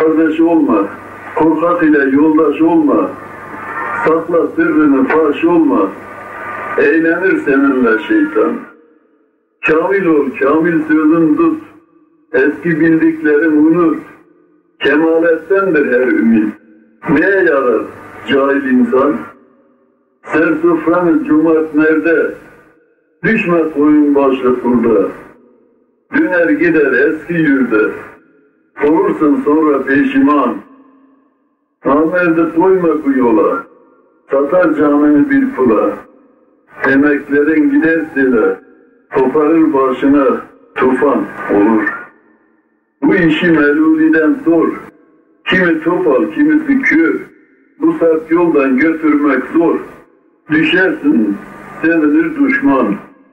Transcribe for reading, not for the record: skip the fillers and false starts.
kardeş olma, korkak ile yoldaş olma, sakla sırrını faş olma, eğlenir seninle şeytan. Kamil ol, kamil sözün tut, eski bildiklerin unut, kemalettendir her ümit. Neye yarar cahil insan? Ser sofranı cömert nerede? Düşme koyun başı burada. Döner gider eski yurda. Olursun sonra peşiman. Namerde koyma bu yola. Satar canını bir pula. Emeklerin giderse de koparır başına tufan olur. Bu işi Meluni'den sor. Kimi topal, kimisi kür. Bu sert yoldan götürmek zor. Düşersin, sevinir düşman.